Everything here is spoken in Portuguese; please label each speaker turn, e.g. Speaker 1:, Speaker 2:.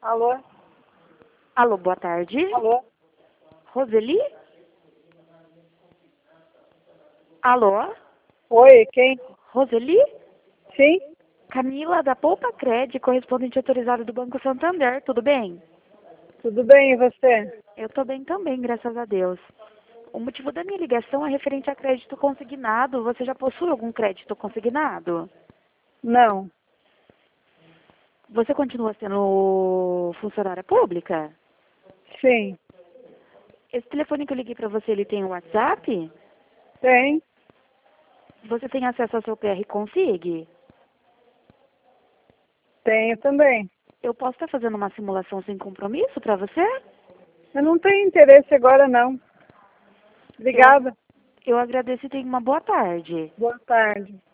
Speaker 1: Alô?
Speaker 2: Alô, boa tarde.
Speaker 1: Alô?
Speaker 2: Roseli? Alô?
Speaker 1: Oi, quem?
Speaker 2: Roseli?
Speaker 1: Sim?
Speaker 2: Camila, da Poupa Cred, correspondente autorizado do Banco Santander, tudo bem?
Speaker 1: Tudo bem, e você?
Speaker 2: Eu tô bem também, graças a Deus. O motivo da minha ligação é referente a crédito consignado. Você já possui algum crédito consignado?
Speaker 1: Não.
Speaker 2: Você continua sendo funcionária pública?
Speaker 1: Sim.
Speaker 2: Esse telefone que eu liguei pra você, ele tem um WhatsApp?
Speaker 1: Tem?
Speaker 2: Você tem acesso ao seu PR Consig?
Speaker 1: Tenho também.
Speaker 2: Eu posso estar fazendo uma simulação sem compromisso pra você?
Speaker 1: Eu não tenho interesse agora, não. Obrigada.
Speaker 2: Eu agradeço e tenha uma boa tarde.
Speaker 1: Boa tarde.